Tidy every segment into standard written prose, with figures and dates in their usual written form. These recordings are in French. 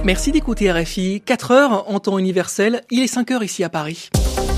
Merci d'écouter RFI. 4 heures en temps universel, il est 5 heures ici à Paris.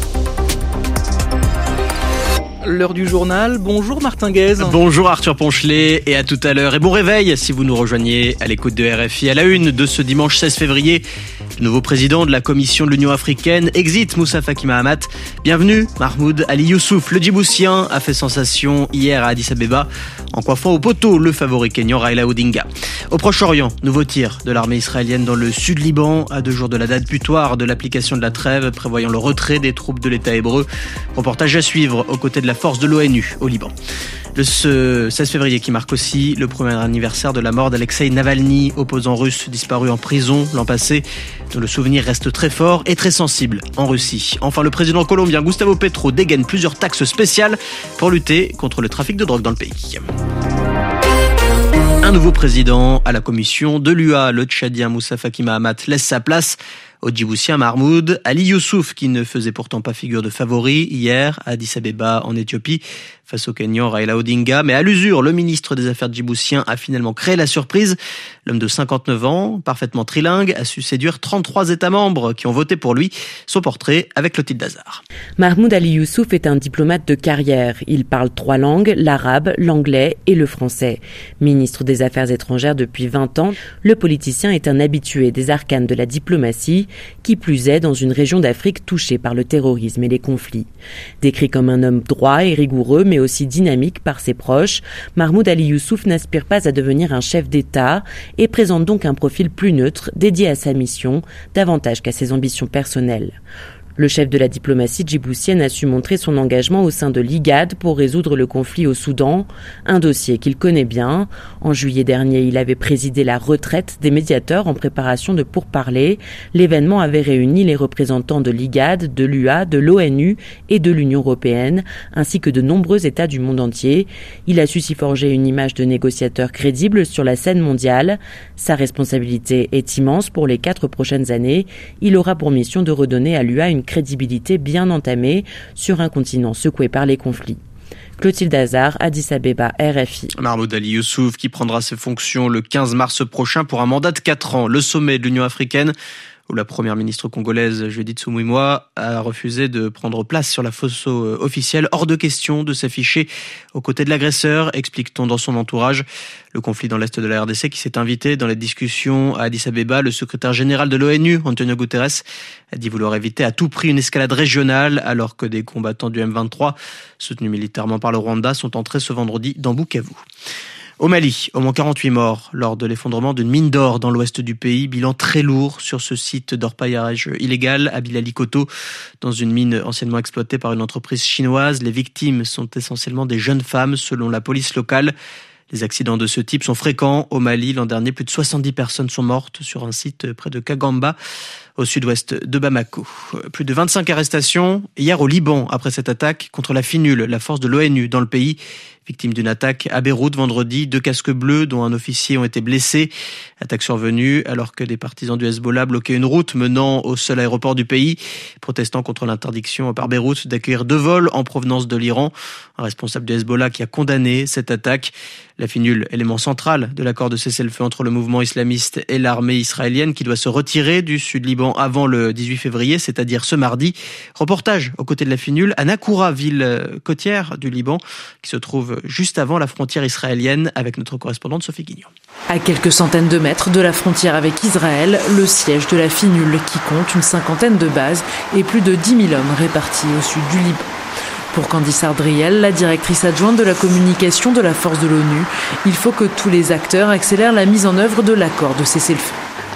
L'heure du journal. Bonjour Martin Guez. Bonjour Arthur Ponchelet et à tout à l'heure. Et bon réveil si vous nous rejoignez à l'écoute de RFI. À la une de ce dimanche 16 février, le nouveau président de la Commission de l'Union africaine, exit Moussa Faki Mahamat. Bienvenue Mahmoud Ali Youssouf. Le Djiboutien a fait sensation hier à Addis Abeba en coiffant au poteau le favori kényan Raila Odinga. Au Proche-Orient, nouveau tir de l'armée israélienne dans le sud Liban à 2 jours de la date butoir de l'application de la trêve prévoyant le retrait des troupes de l'État hébreu. Reportage à suivre aux côtés de la force de l'ONU au Liban. Le 16 février qui marque aussi le premier anniversaire de la mort d'Alexeï Navalny, opposant russe disparu en prison l'an passé, dont le souvenir reste très fort et très sensible en Russie. Enfin, le président colombien Gustavo Petro dégaine plusieurs taxes spéciales pour lutter contre le trafic de drogue dans le pays. Un nouveau président à la commission de l'UA, le Tchadien Moussa Faki Mahamat laisse sa place au Djiboutien Mahmoud Ali Youssouf, qui ne faisait pourtant pas figure de favori hier à Addis Abeba en Éthiopie face au Kényan Raila Odinga. Mais à l'usure, le ministre des Affaires djiboutien a finalement créé la surprise. L'homme de 59 ans, parfaitement trilingue, a su séduire 33 États membres qui ont voté pour lui. Son portrait avec Clotilde Dazar. Mahmoud Ali Youssouf est un diplomate de carrière. Il parle 3 langues, l'arabe, l'anglais et le français. Ministre des Affaires étrangères depuis 20 ans, le politicien est un habitué des arcanes de la diplomatie, qui plus est dans une région d'Afrique touchée par le terrorisme et les conflits. Décrit comme un homme droit et rigoureux, mais aussi dynamique par ses proches, Mahmoud Ali Youssouf n'aspire pas à devenir un chef d'État et présente donc un profil plus neutre, dédié à sa mission, davantage qu'à ses ambitions personnelles. Le chef de la diplomatie djiboutienne a su montrer son engagement au sein de l'IGAD pour résoudre le conflit au Soudan, un dossier qu'il connaît bien. En juillet dernier, il avait présidé la retraite des médiateurs en préparation de pourparlers. L'événement avait réuni les représentants de l'IGAD, de l'UA, de l'ONU et de l'Union européenne, ainsi que de nombreux États du monde entier. Il a su s'y forger une image de négociateur crédible sur la scène mondiale. Sa responsabilité est immense pour les 4 prochaines années. Il aura pour mission de redonner à l'UA une crédibilité bien entamée sur un continent secoué par les conflits. Clotilde Dazar, Addis Abeba, RFI. Mahmoud Ali Youssouf qui prendra ses fonctions le 15 mars prochain pour un mandat de 4 ans. Le sommet de l'Union africaine, où la première ministre congolaise Judith Suminwa a refusé de prendre place sur la photo officielle. Hors de question de s'afficher aux côtés de l'agresseur, explique-t-on dans son entourage. Le conflit dans l'est de la RDC qui s'est invité dans les discussions à Addis Abeba. Le secrétaire général de l'ONU, Antonio Guterres, a dit vouloir éviter à tout prix une escalade régionale, alors que des combattants du M23, soutenus militairement par le Rwanda, sont entrés ce vendredi dans Bukavu. Au Mali, au moins 48 morts lors de l'effondrement d'une mine d'or dans l'ouest du pays. Bilan très lourd sur ce site d'orpaillage illégal à Bilali-Koto, dans une mine anciennement exploitée par une entreprise chinoise. Les victimes sont essentiellement des jeunes femmes, selon la police locale. Les accidents de ce type sont fréquents au Mali. L'an dernier, plus de 70 personnes sont mortes sur un site près de Kagamba, au sud-ouest de Bamako. Plus de 25 arrestations hier au Liban après cette attaque contre la FINUL, la force de l'ONU dans le pays. Victime d'une attaque à Beyrouth vendredi, 2 casques bleus dont un officier ont été blessés. Attaque survenue alors que des partisans du Hezbollah bloquaient une route menant au seul aéroport du pays, protestant contre l'interdiction par Beyrouth d'accueillir 2 vols en provenance de l'Iran. Un responsable du Hezbollah qui a condamné cette attaque. La FINUL, élément central de l'accord de cessez-le-feu entre le mouvement islamiste et l'armée israélienne qui doit se retirer du sud-Liban avant le 18 février, c'est-à-dire ce mardi. Reportage aux côtés de la FINUL à Nakoura, ville côtière du Liban, qui se trouve juste avant la frontière israélienne, avec notre correspondante Sophie Guignon. À quelques centaines de mètres de la frontière avec Israël, le siège de la FINUL qui compte une 50aine de bases et plus de 10 000 hommes répartis au sud du Liban. Pour Candice Ardriel, la directrice adjointe de la communication de la force de l'ONU, il faut que tous les acteurs accélèrent la mise en œuvre de l'accord de cessez-le-feu.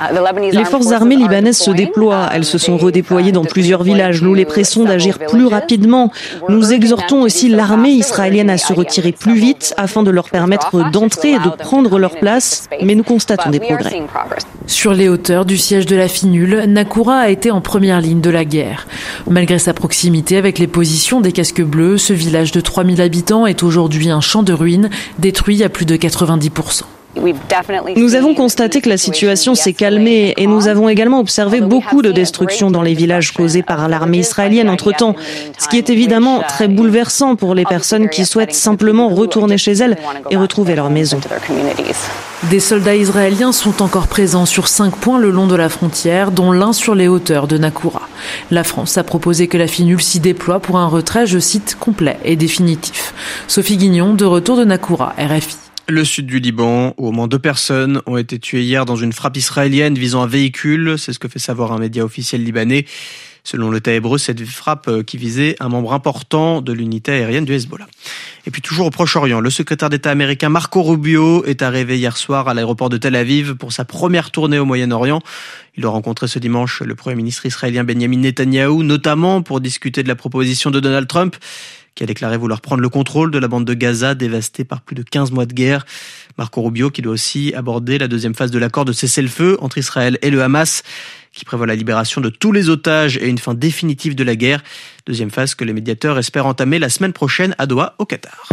Les forces armées libanaises se déploient. Elles se sont redéployées dans plusieurs villages. Nous les pressons d'agir plus rapidement. Nous exhortons aussi l'armée israélienne à se retirer plus vite afin de leur permettre d'entrer et de prendre leur place. Mais nous constatons des progrès. Sur les hauteurs du siège de la FINUL, Nakoura a été en première ligne de la guerre. Malgré sa proximité avec les positions des casques bleus, ce village de 3000 habitants est aujourd'hui un champ de ruines, détruit à plus de 90%. Nous avons constaté que la situation s'est calmée et nous avons également observé beaucoup de destruction dans les villages causés par l'armée israélienne entre-temps, ce qui est évidemment très bouleversant pour les personnes qui souhaitent simplement retourner chez elles et retrouver leur maison. Des soldats israéliens sont encore présents sur 5 points le long de la frontière, dont l'un sur les hauteurs de Naqoura. La France a proposé que la FINUL s'y déploie pour un retrait, je cite, complet et définitif. Sophie Guignon, de retour de Naqoura, RFI. Le sud du Liban, où au moins 2 personnes ont été tuées hier dans une frappe israélienne visant un véhicule. C'est ce que fait savoir un média officiel libanais. Selon l'État hébreu, cette frappe qui visait un membre important de l'unité aérienne du Hezbollah. Et puis toujours au Proche-Orient, le secrétaire d'État américain Marco Rubio est arrivé hier soir à l'aéroport de Tel Aviv pour sa première tournée au Moyen-Orient. Il a rencontré ce dimanche le Premier ministre israélien Benjamin Netanyahou, notamment pour discuter de la proposition de Donald Trump, qui a déclaré vouloir prendre le contrôle de la bande de Gaza, dévastée par plus de 15 mois de guerre. Marco Rubio qui doit aussi aborder la deuxième phase de l'accord de cessez-le-feu entre Israël et le Hamas, qui prévoit la libération de tous les otages et une fin définitive de la guerre. Deuxième phase que les médiateurs espèrent entamer la semaine prochaine à Doha, au Qatar.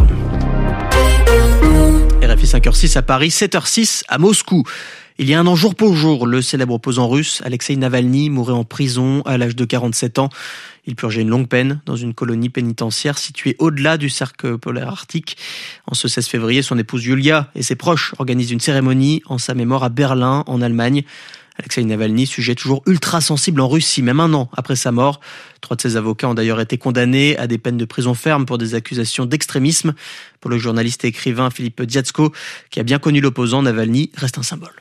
RFI 5h06 à Paris, 7h06 à Moscou. Il y a un an jour pour jour, le célèbre opposant russe Alexeï Navalny mourait en prison à l'âge de 47 ans. Il purgeait une longue peine dans une colonie pénitentiaire située au-delà du cercle polaire arctique. En ce 16 février, son épouse Yulia et ses proches organisent une cérémonie en sa mémoire à Berlin, en Allemagne. Alexeï Navalny, sujet toujours ultra sensible en Russie, même un an après sa mort. 3 de ses avocats ont d'ailleurs été condamnés à des peines de prison ferme pour des accusations d'extrémisme. Pour le journaliste et écrivain Philippe Dziadzko, qui a bien connu l'opposant, Navalny reste un symbole.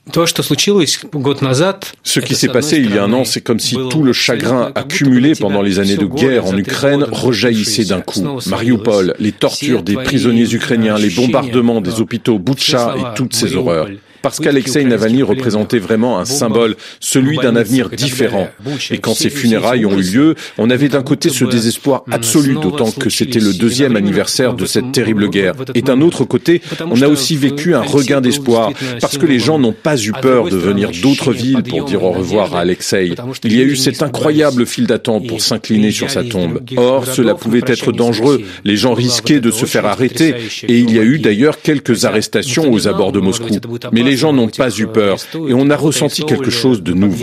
Ce qui s'est passé il y a un an, c'est comme si tout le chagrin accumulé pendant les années de guerre en Ukraine rejaillissait d'un coup. Mariupol, les tortures des prisonniers ukrainiens, les bombardements des hôpitaux Boutcha et toutes ces horreurs. Parce qu'Alexeï Navalny représentait vraiment un symbole, celui d'un avenir différent. Et quand ces funérailles ont eu lieu, on avait d'un côté ce désespoir absolu, d'autant que c'était le 2e anniversaire de cette terrible guerre. Et d'un autre côté, on a aussi vécu un regain d'espoir, parce que les gens n'ont pas eu peur de venir d'autres villes pour dire au revoir à Alexeï. Il y a eu cette incroyable file d'attente pour s'incliner sur sa tombe. Or, cela pouvait être dangereux. Les gens risquaient de se faire arrêter. Et il y a eu d'ailleurs quelques arrestations aux abords de Moscou. Mais les gens n'ont pas eu peur et on a ressenti quelque chose de nouveau.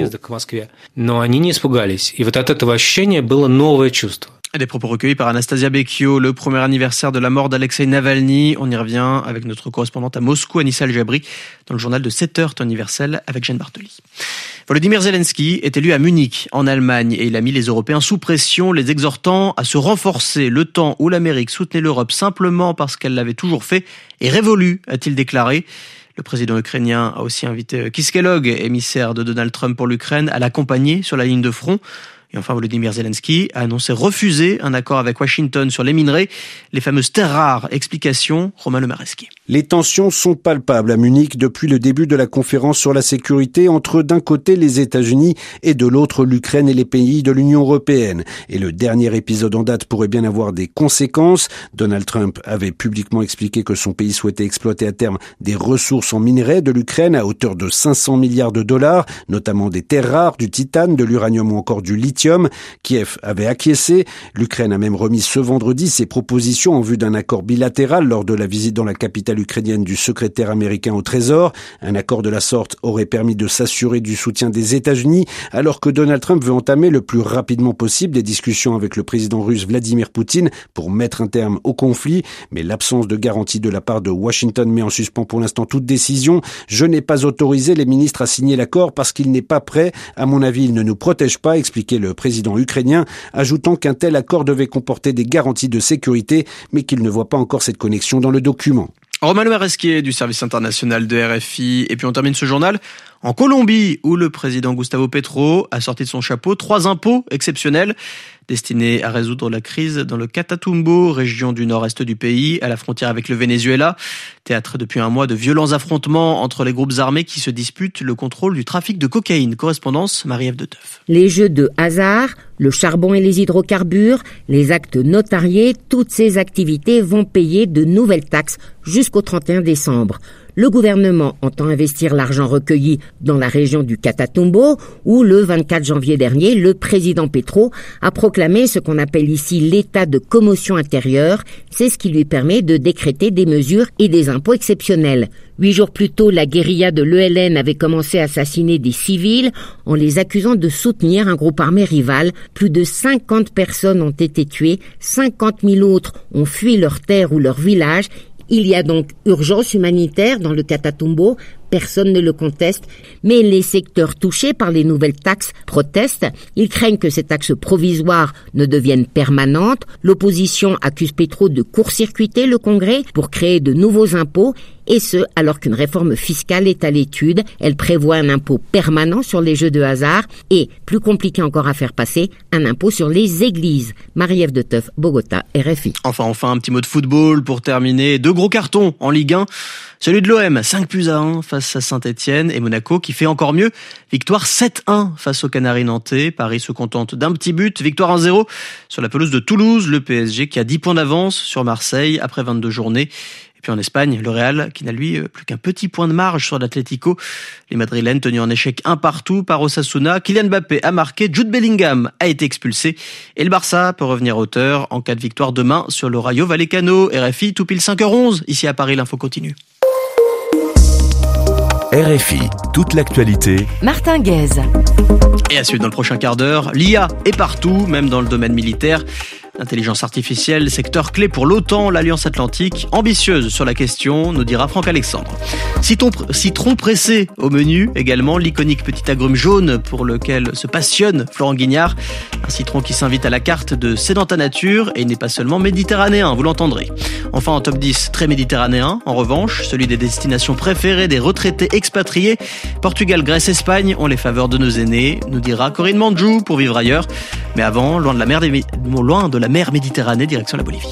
Des propos recueillis par Anastasia Becchio, le premier anniversaire de la mort d'Alexeï Navalny. On y revient avec notre correspondante à Moscou, Anissa El-Jabri, dans le journal de 7h, temps universel, avec Jeanne Bartoli. Volodymyr Zelensky est élu à Munich, en Allemagne, et il a mis les Européens sous pression, les exhortant à se renforcer. Le temps où l'Amérique soutenait l'Europe simplement parce qu'elle l'avait toujours fait est révolu, a-t-il déclaré. Le président ukrainien a aussi invité Keith Kellogg, émissaire de Donald Trump pour l'Ukraine, à l'accompagner sur la ligne de front. Et enfin, Volodymyr Zelensky a annoncé refuser un accord avec Washington sur les minerais, les fameuses terres rares. Explication, Romain Lemaresquier. Les tensions sont palpables à Munich depuis le début de la conférence sur la sécurité entre d'un côté les États-Unis et de l'autre l'Ukraine et les pays de l'Union européenne. Et le dernier épisode en date pourrait bien avoir des conséquences. Donald Trump avait publiquement expliqué que son pays souhaitait exploiter à terme des ressources en minerais de l'Ukraine à hauteur de 500 milliards de dollars, notamment des terres rares, du titane, de l'uranium ou encore du lithium. Kiev avait acquiescé. L'Ukraine a même remis ce vendredi ses propositions en vue d'un accord bilatéral lors de la visite dans la capitale ukrainienne du secrétaire américain au Trésor. Un accord de la sorte aurait permis de s'assurer du soutien des États-Unis, alors que Donald Trump veut entamer le plus rapidement possible des discussions avec le président russe Vladimir Poutine pour mettre un terme au conflit. Mais l'absence de garantie de la part de Washington met en suspens pour l'instant toute décision. Je n'ai pas autorisé les ministres à signer l'accord parce qu'il n'est pas prêt. À mon avis, il ne nous protège pas, expliquait le président ukrainien, ajoutant qu'un tel accord devait comporter des garanties de sécurité, mais qu'il ne voit pas encore cette connexion dans le document. Romain Lemaresquier du service international de RFI. Et puis on termine ce journal en Colombie, où le président Gustavo Petro a sorti de son chapeau 3 impôts exceptionnels destinés à résoudre la crise dans le Catatumbo, région du nord-est du pays, à la frontière avec le Venezuela. Théâtre depuis un mois de violents affrontements entre les groupes armés qui se disputent le contrôle du trafic de cocaïne. Correspondance, Marie-Ève de Teuf. Les jeux de hasard, le charbon et les hydrocarbures, les actes notariés, toutes ces activités vont payer de nouvelles taxes jusqu'au 31 décembre. Le gouvernement entend investir l'argent recueilli dans la région du Catatumbo, où le 24 janvier dernier, le président Petro a proclamé ce qu'on appelle ici l'état de commotion intérieure. C'est ce qui lui permet de décréter des mesures et des impôts exceptionnels. 8 jours plus tôt, la guérilla de l'ELN avait commencé à assassiner des civils en les accusant de soutenir un groupe armé rival. Plus de 50 personnes ont été tuées, 50 000 autres ont fui leur terre ou leur village. Il y a donc urgence humanitaire dans le Catatumbo, personne ne le conteste, mais les secteurs touchés par les nouvelles taxes protestent. Ils craignent que ces taxes provisoires ne deviennent permanentes. L'opposition accuse Petro de court-circuiter le Congrès pour créer de nouveaux impôts, et ce, alors qu'une réforme fiscale est à l'étude. Elle prévoit un impôt permanent sur les jeux de hasard et, plus compliqué encore à faire passer, un impôt sur les églises. Marie-Ève de Teuf, Bogota, RFI. Enfin, un petit mot de football pour terminer. 2 gros cartons en Ligue 1. Celui de l'OM, 5-1 face à Saint-Etienne, et Monaco qui fait encore mieux. Victoire 7-1 face aux Canaries nantais. Paris se contente d'un petit but. Victoire 1-0 sur la pelouse de Toulouse. Le PSG qui a 10 points d'avance sur Marseille après 22 journées. Et puis en Espagne, le Real qui n'a lui plus qu'un petit point de marge sur l'Atlético. Les Madrilènes tenus en échec 1-1 par Osasuna. Kylian Mbappé a marqué, Jude Bellingham a été expulsé. Et le Barça peut revenir à hauteur en cas de victoire demain sur le Rayo Vallecano. RFI, tout pile 5h11. Ici à Paris, l'info continue. RFI, toute l'actualité. Martin Guez. Et à suivre dans le prochain quart d'heure, l'IA est partout, même dans le domaine militaire. L'intelligence artificielle, secteur clé pour l'OTAN, l'Alliance Atlantique, ambitieuse sur la question, nous dira Franck Alexandre. Citron pressé au menu, également l'iconique petit agrume jaune pour lequel se passionne Florent Guignard. Un citron qui s'invite à la carte de C'est dans ta nature et n'est pas seulement méditerranéen, vous l'entendrez. Enfin, en top 10, très méditerranéen, en revanche, celui des destinations préférées des retraités expatriés. Portugal, Grèce, Espagne ont les faveurs de nos aînés, nous dira Corinne Mandjou pour vivre ailleurs. Mais avant, loin de la mer Méditerranée, direction la Bolivie.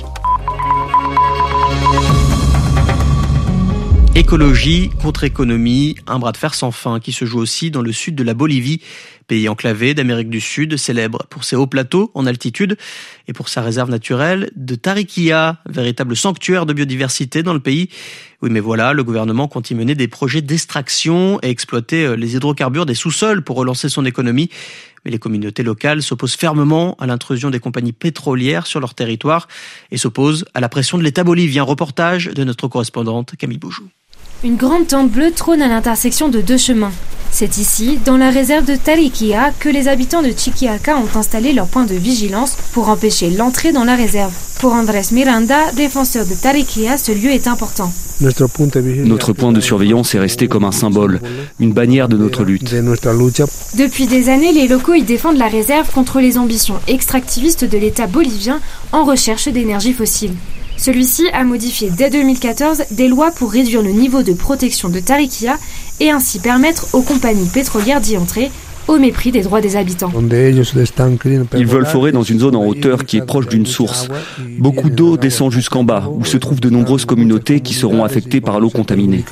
Écologie contre économie, un bras de fer sans fin qui se joue aussi dans le sud de la Bolivie, pays enclavé d'Amérique du Sud, célèbre pour ses hauts plateaux en altitude et pour sa réserve naturelle de Tariquia, véritable sanctuaire de biodiversité dans le pays. Oui, mais voilà, le gouvernement compte y mener des projets d'extraction et exploiter les hydrocarbures des sous-sols pour relancer son économie. Mais les communautés locales s'opposent fermement à l'intrusion des compagnies pétrolières sur leur territoire et s'opposent à la pression de l'État bolivien. Reportage de notre correspondante Camille Boujou. Une grande tente bleue trône à l'intersection de 2 chemins. C'est ici, dans la réserve de Tariquia, que les habitants de Chiquiaca ont installé leur point de vigilance pour empêcher l'entrée dans la réserve. Pour Andrés Miranda, défenseur de Tariquia, ce lieu est important. Notre point de surveillance est resté comme un symbole, une bannière de notre lutte. Depuis des années, les locaux y défendent la réserve contre les ambitions extractivistes de l'État bolivien en recherche d'énergie fossile. Celui-ci a modifié dès 2014 des lois pour réduire le niveau de protection de Tariquia et ainsi permettre aux compagnies pétrolières d'y entrer, au mépris des droits des habitants. Ils veulent forer dans une zone en hauteur qui est proche d'une source. Beaucoup d'eau descend jusqu'en bas, où se trouvent de nombreuses communautés qui seront affectées par l'eau contaminée.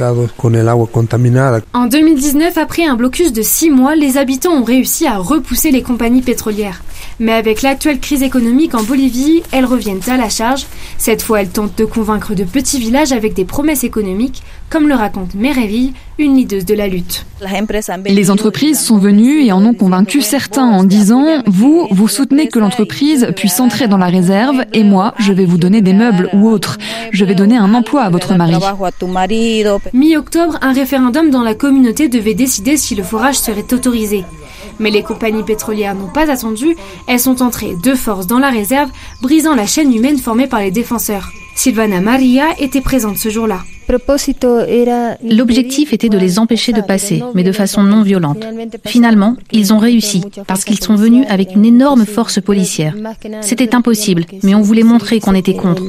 En 2019, après un blocus de 6 mois, les habitants ont réussi à repousser les compagnies pétrolières. Mais avec l'actuelle crise économique en Bolivie, elles reviennent à la charge. Cette fois, elles tentent de convaincre de petits villages avec des promesses économiques, comme le raconte Mereville, une leaduse de la lutte. Les entreprises sont venues et en ont convaincu certains en disant « Vous soutenez que l'entreprise puisse entrer dans la réserve et moi, je vais vous donner des meubles ou autres. Je vais donner un emploi à votre mari. » Mi-octobre, un référendum dans la communauté devait décider si le forage serait autorisé. Mais les compagnies pétrolières n'ont pas attendu, elles sont entrées de force dans la réserve, brisant la chaîne humaine formée par les défenseurs. Silvana Maria était présente ce jour-là. L'objectif était de les empêcher de passer, mais de façon non violente. Finalement, ils ont réussi, parce qu'ils sont venus avec une énorme force policière. C'était impossible, mais on voulait montrer qu'on était contre.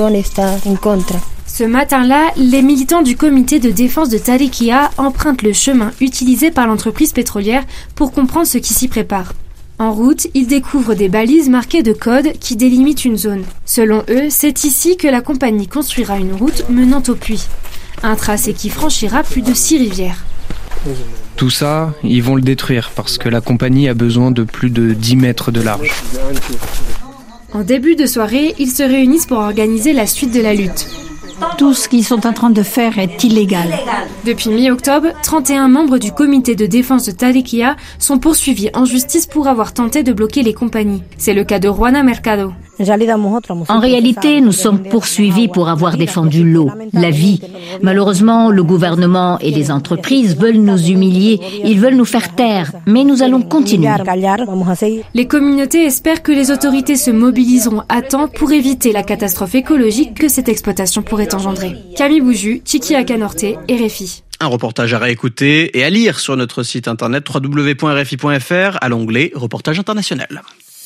Ce matin-là, les militants du comité de défense de Tariquia empruntent le chemin utilisé par l'entreprise pétrolière pour comprendre ce qui s'y prépare. En route, ils découvrent des balises marquées de codes qui délimitent une zone. Selon eux, c'est ici que la compagnie construira une route menant au puits. Un tracé qui franchira plus de 6 rivières. Tout ça, ils vont le détruire parce que la compagnie a besoin de plus de 10 mètres de large. En début de soirée, ils se réunissent pour organiser la suite de la lutte. Tout ce qu'ils sont en train de faire est illégal. Depuis mi-octobre, 31 membres du comité de défense de Tariquia sont poursuivis en justice pour avoir tenté de bloquer les compagnies. C'est le cas de Juana Mercado. En réalité, nous sommes poursuivis pour avoir défendu l'eau, la vie. Malheureusement, le gouvernement et les entreprises veulent nous humilier, ils veulent nous faire taire, mais nous allons continuer. Les communautés espèrent que les autorités se mobiliseront à temps pour éviter la catastrophe écologique que cette exploitation pourrait engendrer. Camille Bouju, Tchiki Akanorte, RFI. Un reportage à réécouter et à lire sur notre site internet www.rfi.fr à l'onglet Reportage international.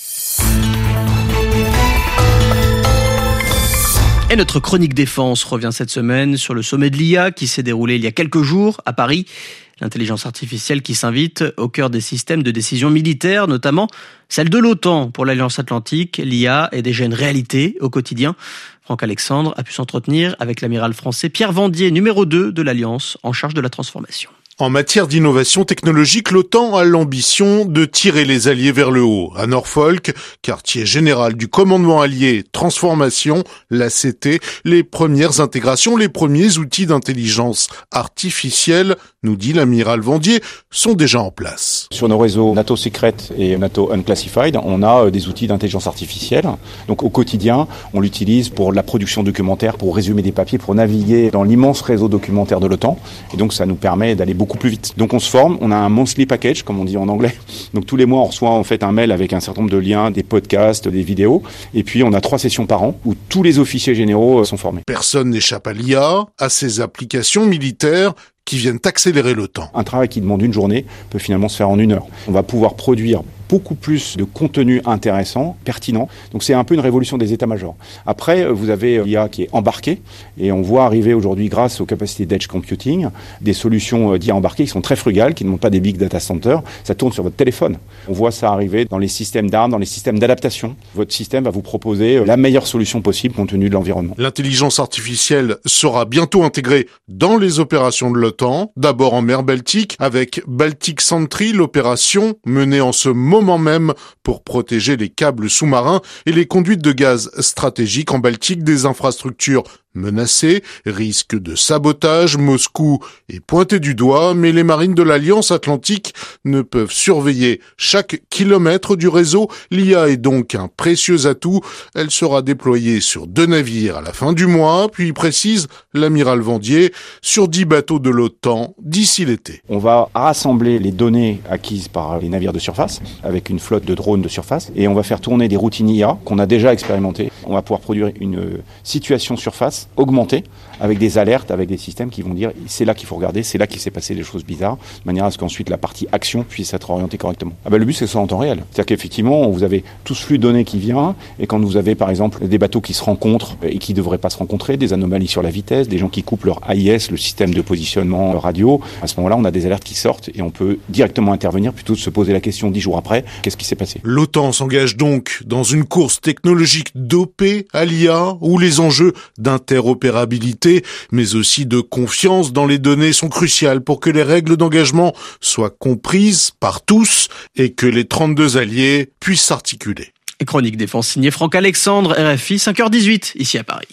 Et notre chronique défense revient cette semaine sur le sommet de l'IA qui s'est déroulé il y a quelques jours à Paris. L'intelligence artificielle qui s'invite au cœur des systèmes de décision militaires, notamment celle de l'OTAN pour l'Alliance Atlantique. L'IA est déjà une réalité au quotidien. Franck Alexandre a pu s'entretenir avec l'amiral français Pierre Vendier, numéro 2 de l'Alliance, en charge de la transformation. En matière d'innovation technologique, l'OTAN a l'ambition de tirer les alliés vers le haut. À Norfolk, quartier général du commandement allié Transformation, l'ACT, les premières intégrations, les premiers outils d'intelligence artificielle, nous dit l'amiral Vendier, sont déjà en place. Sur nos réseaux NATO Secret et NATO Unclassified, on a des outils d'intelligence artificielle. Donc au quotidien, on l'utilise pour la production documentaire, pour résumer des papiers, pour naviguer dans l'immense réseau documentaire de l'OTAN. Et donc ça nous permet d'aller beaucoup plus vite. Donc on se forme, on a un monthly package, comme on dit en anglais. Donc tous les mois, on reçoit en fait un mail avec un certain nombre de liens, des podcasts, des vidéos. Et puis on a 3 sessions par an où tous les officiers généraux sont formés. Personne n'échappe à l'IA, à ces applications militaires qui viennent accélérer le temps. Un travail qui demande une journée peut finalement se faire en 1 heure. On va pouvoir produire beaucoup plus de contenu intéressant, pertinent. Donc c'est un peu une révolution des états-majors. Après, vous avez l'IA qui est embarquée et on voit arriver aujourd'hui, grâce aux capacités d'edge computing, des solutions d'IA embarquées qui sont très frugales, qui ne demandent pas des big data centers. Ça tourne sur votre téléphone. On voit ça arriver dans les systèmes d'armes, dans les systèmes d'adaptation. Votre système va vous proposer la meilleure solution possible compte tenu de l'environnement. L'intelligence artificielle sera bientôt intégrée dans les opérations de l'OTAN, d'abord en mer Baltique, avec Baltic Sentry, l'opération menée en ce moment même pour protéger les câbles sous-marins et les conduites de gaz stratégiques en Baltique des infrastructures menacées, risque de sabotage. Moscou est pointé du doigt, mais les marines de l'Alliance Atlantique ne peuvent surveiller chaque kilomètre du réseau. L'IA est donc un précieux atout. Elle sera déployée sur 2 navires à la fin du mois, puis précise l'amiral Vendier, sur 10 bateaux de l'OTAN d'ici l'été. On va rassembler les données acquises par les navires de surface avec une flotte de drones de surface et on va faire tourner des routines IA qu'on a déjà expérimentées. On va pouvoir produire une situation surface augmentée avec des alertes, avec des systèmes qui vont dire c'est là qu'il faut regarder, c'est là qu'il s'est passé des choses bizarres, de manière à ce qu'ensuite la partie action puisse être orientée correctement. Le but c'est que ce soit en temps réel. C'est-à-dire qu'effectivement, vous avez tout ce flux de données qui vient et quand vous avez par exemple des bateaux qui se rencontrent et qui ne devraient pas se rencontrer, des anomalies sur la vitesse, des gens qui coupent leur AIS, le système de positionnement radio, à ce moment-là on a des alertes qui sortent et on peut directement intervenir plutôt que de se poser la question 10 jours après, qu'est-ce qui s'est passé? L'OTAN s'engage donc dans une course technologique dopée à l'IA où les enjeux d'interopérabilité mais aussi de confiance dans les données sont cruciales pour que les règles d'engagement soient comprises par tous et que les 32 alliés puissent s'articuler. Chronique défense signée Franck Alexandre, RFI, 5h18, ici à Paris.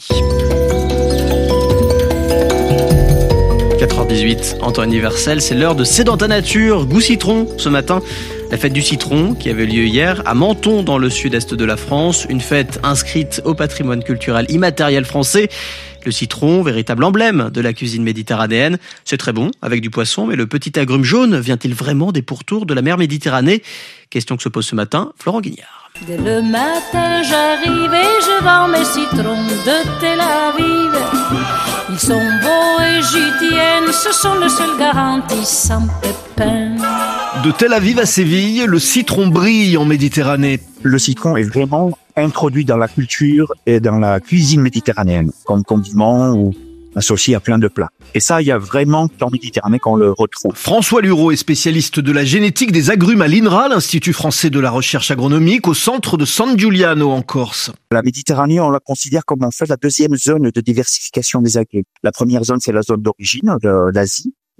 4h18, en temps universel, c'est l'heure de C'est dans ta nature, goût citron ce matin. La fête du citron qui avait lieu hier à Menton dans le sud-est de la France. Une fête inscrite au patrimoine culturel immatériel français. Le citron, véritable emblème de la cuisine méditerranéenne. C'est très bon avec du poisson, mais le petit agrume jaune vient-il vraiment des pourtours de la mer Méditerranée? Question que se pose ce matin Florent Guignard. Dès le matin j'arrive et je vends mes citrons de Tel Aviv. Ils sont beaux et j'y tiens, ce sont les seuls garantis sans pépins. De Tel Aviv à Séville, le citron brille en Méditerranée. Le citron est vraiment introduit dans la culture et dans la cuisine méditerranéenne, comme condiment ou associé à plein de plats. Et ça, il y a vraiment en Méditerranée qu'on le retrouve. François Lureau est spécialiste de la génétique des agrumes à l'INRA, l'Institut français de la recherche agronomique, au centre de San Giuliano en Corse. La Méditerranée, on la considère comme en fait la deuxième zone de diversification des agrumes. La première zone, c'est la zone d'origine de l'Asie,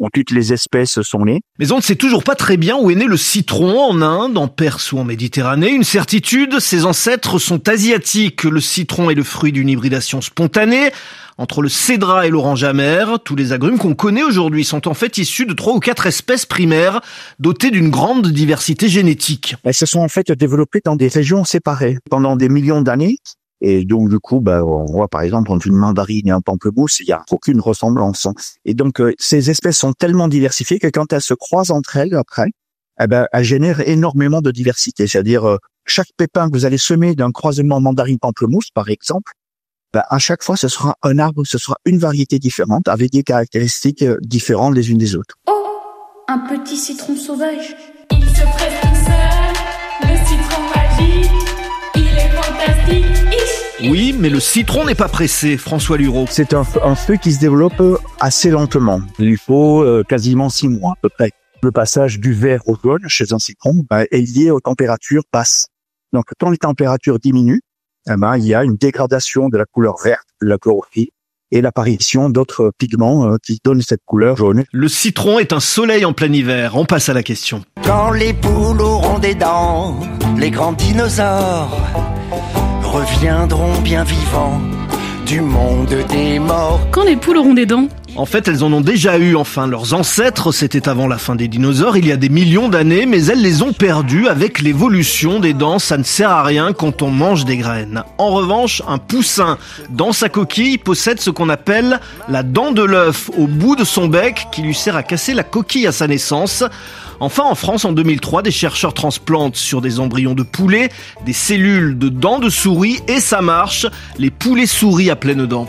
où toutes les espèces sont nées. Mais on ne sait toujours pas très bien où est né le citron, en Inde, en Perse ou en Méditerranée. Une certitude, ses ancêtres sont asiatiques. Le citron est le fruit d'une hybridation spontanée entre le cédrat et l'orange amer. Tous les agrumes qu'on connaît aujourd'hui sont en fait issus de 3 ou 4 espèces primaires dotées d'une grande diversité génétique. Elles se sont en fait développées dans des régions séparées pendant des millions d'années. Et donc, du coup, on voit par exemple entre une mandarine et un pamplemousse, il n'y a aucune ressemblance. Et donc, ces espèces sont tellement diversifiées que quand elles se croisent entre elles après, elles génèrent énormément de diversité. C'est-à-dire, chaque pépin que vous allez semer d'un croisement mandarine-pamplemousse, par exemple, à chaque fois, ce sera un arbre, ce sera une variété différente avec des caractéristiques différentes les unes des autres. Oh, un petit citron sauvage. Il se présente seul, le citron magique, il est fantastique. Oui, mais le citron n'est pas pressé, François Lureau. C'est un fruit qui se développe assez lentement. Il faut quasiment 6 mois à peu près. Le passage du vert au jaune chez un citron est lié aux températures basses. Donc quand les températures diminuent, il y a une dégradation de la couleur verte, de la chlorophylle, et l'apparition d'autres pigments qui donnent cette couleur jaune. Le citron est un soleil en plein hiver. On passe à la question. Quand les poules auront des dents, les grands dinosaures reviendront bien vivants du monde des morts. Quand les poules auront des dents? En fait, elles en ont déjà eu, enfin. Leurs ancêtres, c'était avant la fin des dinosaures, il y a des millions d'années, mais elles les ont perdues avec l'évolution des dents. Ça ne sert à rien quand on mange des graines. En revanche, un poussin, dans sa coquille, possède ce qu'on appelle la dent de l'œuf, au bout de son bec, qui lui sert à casser la coquille à sa naissance. Enfin, en France, en 2003, des chercheurs transplantent sur des embryons de poulets des cellules de dents de souris et ça marche. Les poulets souris à pleines dents.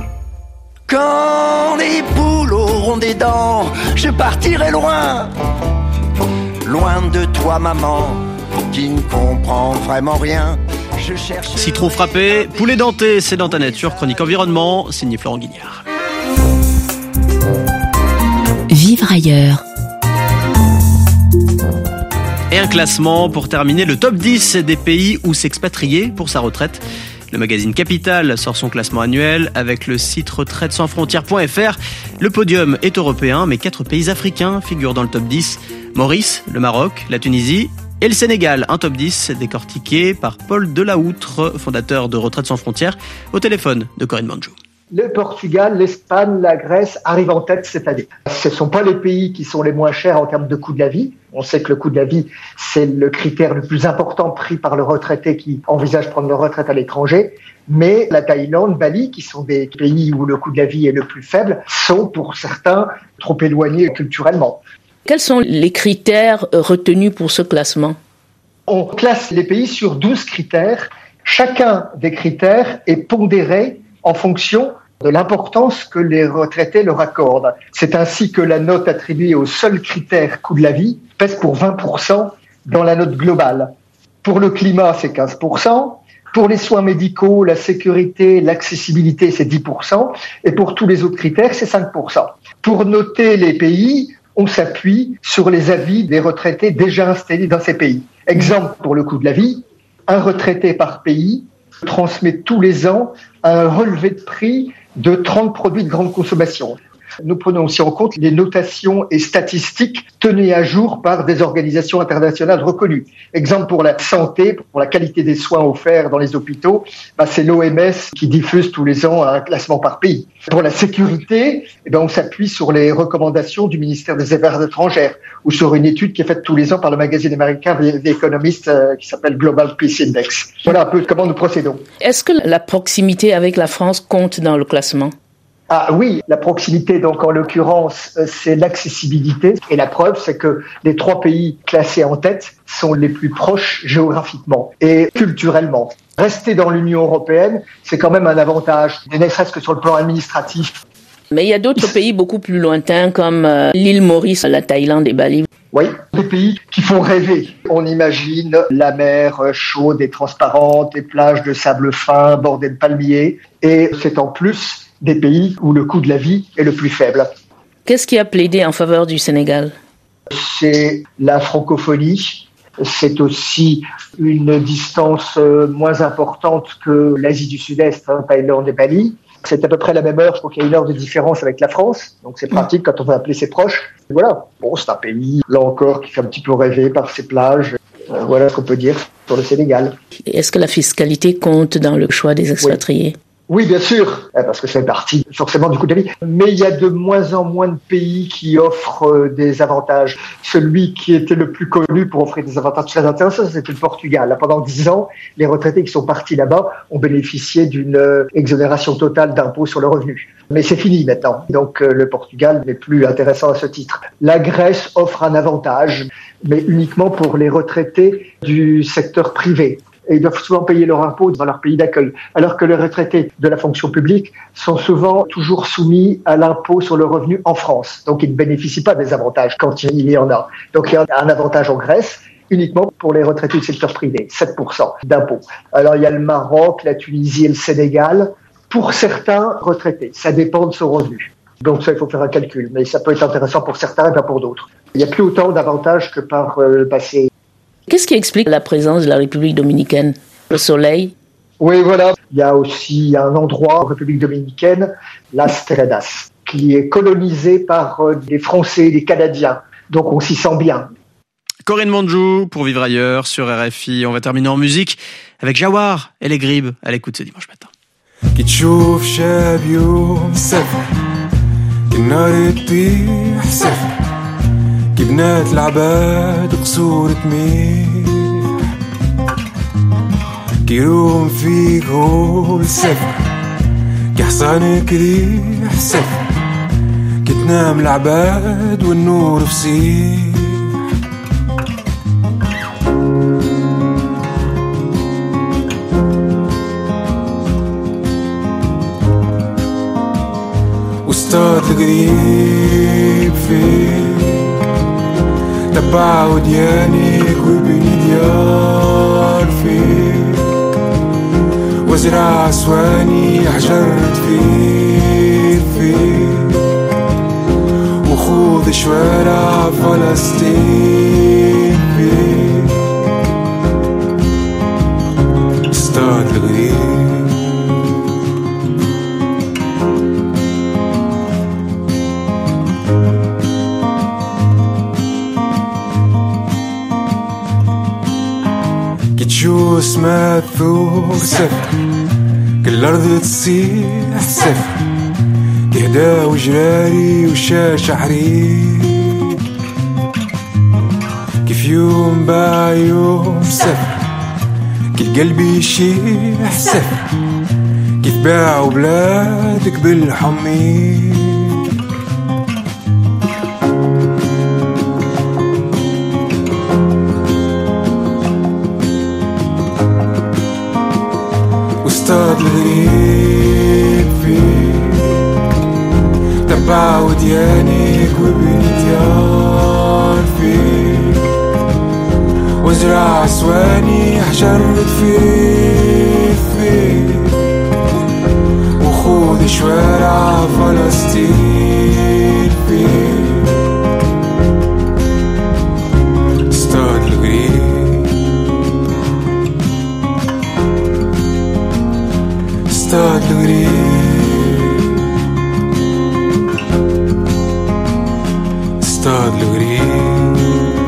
Quand les poules auront des dents, je partirai loin, loin de toi maman, qui ne comprend vraiment rien. Je cherche... Citron frappé, poulet denté, c'est dans ta nature. Chronique environnement, signé Florent Guignard. Vivre ailleurs. Et un classement pour terminer, le top 10 des pays où s'expatrier pour sa retraite. Le magazine Capital sort son classement annuel avec le site retraitesansfrontières.fr. Le podium est européen, mais 4 pays africains figurent dans le top 10. Maurice, le Maroc, la Tunisie et le Sénégal. Un top 10 décortiqué par Paul Delahoutre, fondateur de Retraite sans frontières, au téléphone de Corinne Manjou. Le Portugal, l'Espagne, la Grèce arrivent en tête cette année. Ce ne sont pas les pays qui sont les moins chers en termes de coût de la vie. On sait que le coût de la vie, c'est le critère le plus important pris par le retraité qui envisage prendre leur retraite à l'étranger. Mais la Thaïlande, Bali, qui sont des pays où le coût de la vie est le plus faible, sont pour certains trop éloignés culturellement. Quels sont les critères retenus pour ce classement ? On classe les pays sur 12 critères. Chacun des critères est pondéré en fonction de l'importance que les retraités leur accordent. C'est ainsi que la note attribuée au seul critère coût de la vie pèse pour 20% dans la note globale. Pour le climat, c'est 15%. Pour les soins médicaux, la sécurité, l'accessibilité, c'est 10%. Et pour tous les autres critères, c'est 5%. Pour noter les pays, on s'appuie sur les avis des retraités déjà installés dans ces pays. Exemple pour le coût de la vie, un retraité par pays transmet tous les ans un relevé de prix de 30 produits de grande consommation. Nous prenons aussi en compte les notations et statistiques tenues à jour par des organisations internationales reconnues. Exemple pour la santé, pour la qualité des soins offerts dans les hôpitaux, c'est l'OMS qui diffuse tous les ans un classement par pays. Pour la sécurité, on s'appuie sur les recommandations du ministère des Affaires étrangères ou sur une étude qui est faite tous les ans par le magazine américain The Economist qui s'appelle Global Peace Index. Voilà un peu comment nous procédons. Est-ce que la proximité avec la France compte dans le classement ? Ah oui, la proximité, donc en l'occurrence, c'est l'accessibilité. Et la preuve, c'est que les 3 pays classés en tête sont les plus proches géographiquement et culturellement. Rester dans l'Union européenne, c'est quand même un avantage, ne serait-ce que sur le plan administratif. Mais il y a d'autres pays beaucoup plus lointains comme l'île Maurice, la Thaïlande et Bali. Oui, des pays qui font rêver. On imagine la mer chaude et transparente, des plages de sable fin bordées de palmiers. Et c'est en plus des pays où le coût de la vie est le plus faible. Qu'est-ce qui a plaidé en faveur du Sénégal ? C'est la francophonie, c'est aussi une distance moins importante que l'Asie du Sud-Est, Thaïlande et Bali. C'est à peu près la même heure, je crois qu'il y a 1 heure de différence avec la France, donc c'est pratique quand on veut appeler ses proches. Voilà, bon, c'est un pays, là encore, qui fait un petit peu rêver par ses plages. Voilà ce qu'on peut dire sur le Sénégal. Est-ce que la fiscalité compte dans le choix des expatriés ? Oui, bien sûr, parce que ça fait partie forcément du coût de la vie. Mais il y a de moins en moins de pays qui offrent des avantages. Celui qui était le plus connu pour offrir des avantages très intéressants, c'était le Portugal. Là, pendant 10 ans, les retraités qui sont partis là-bas ont bénéficié d'une exonération totale d'impôts sur le revenu. Mais c'est fini maintenant. Donc le Portugal n'est plus intéressant à ce titre. La Grèce offre un avantage, mais uniquement pour les retraités du secteur privé. Et ils doivent souvent payer leur impôt dans leur pays d'accueil, alors que les retraités de la fonction publique sont souvent toujours soumis à l'impôt sur le revenu en France. Donc ils ne bénéficient pas des avantages quand il y en a. Donc il y a un avantage en Grèce, uniquement pour les retraités du secteur privé, 7% d'impôt. Alors il y a le Maroc, la Tunisie et le Sénégal, pour certains retraités. Ça dépend de son revenu. Donc ça, il faut faire un calcul, mais ça peut être intéressant pour certains et pas pour d'autres. Il n'y a plus autant d'avantages que par le passé. Qu'est-ce qui explique la présence de la République dominicaine ? Le soleil ? Oui, voilà. Il y a aussi un endroit en République dominicaine, Las Teredas, qui est colonisé par des Français et des Canadiens. Donc on s'y sent bien. Corinne Manjou pour Vivre ailleurs sur RFI. On va terminer en musique avec Jawar et les Gribes à l'écoute ce dimanche matin. كي بنات العباد قصور تميح كي يروم فيك هو السفر كي حصانك ريح سفر كي تنام العباد والنور فسيح واصطاد القريب فيك تبع وديانك وبني ديار فيك وزرع سواني حجرت فيك وخوض شوارع فلسطين فيك اصطاد الغريب شو اسمها ثور سفر كل الأرض تصيح سفر كهدا وجراري وشاش حريق كيف يوم باع يوم سفر كيف قلبي يشيح سفر كيف باعوا بلادك بالحمير اصطاد الغريب فيك تبع وديانك وبني ديار فيك وزرع سواني حجرت فيك وخوض شوارع فلسطين فيك اصطاد الغريب اصطاد الغريب اصطاد الغريب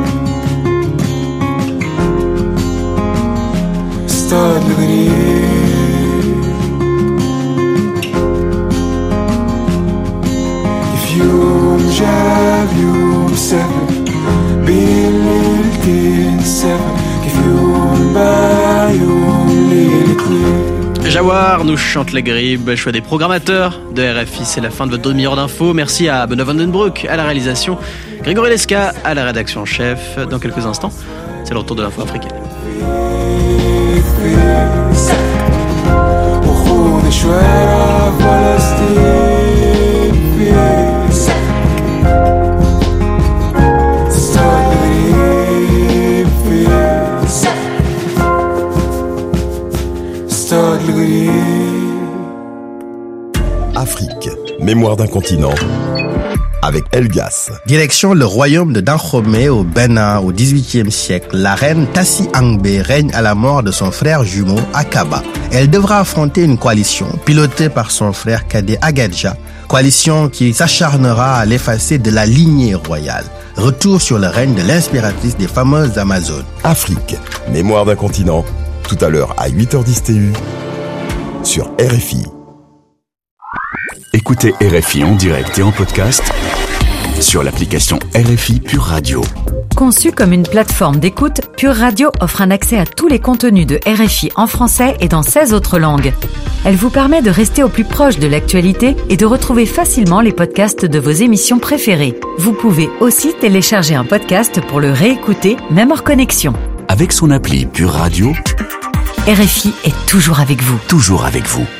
اصطاد الغريب كيف يوم جاب يوم سفر بين ليلتين سفر كيف يوم باع يوم ليلتين. Jawar nous chante les Gribes, choix des programmateurs de RFI. C'est la fin de votre demi-heure d'infos. Merci à Benoît Vandenbroek à la réalisation, Grégory Lesca à la rédaction en chef. Dans quelques instants, c'est le retour de l'info africaine. Afrique, mémoire d'un continent, avec Elgas. Direction le royaume de Dahomey au Bénin au XVIIIe siècle. La reine Tassi Angbe règne à la mort de son frère jumeau Akaba. Elle devra affronter une coalition pilotée par son frère cadet Agadja, coalition qui s'acharnera à l'effacer de la lignée royale. Retour sur le règne de l'inspiratrice des fameuses Amazones. Afrique, mémoire d'un continent, tout à l'heure à 8h10 TU sur RFI. Écoutez RFI en direct et en podcast sur l'application RFI Pure Radio. Conçue comme une plateforme d'écoute, Pure Radio offre un accès à tous les contenus de RFI en français et dans 16 autres langues. Elle vous permet de rester au plus proche de l'actualité et de retrouver facilement les podcasts de vos émissions préférées. Vous pouvez aussi télécharger un podcast pour le réécouter, même hors connexion. Avec son appli Pure Radio, RFI est toujours avec vous. Toujours avec vous.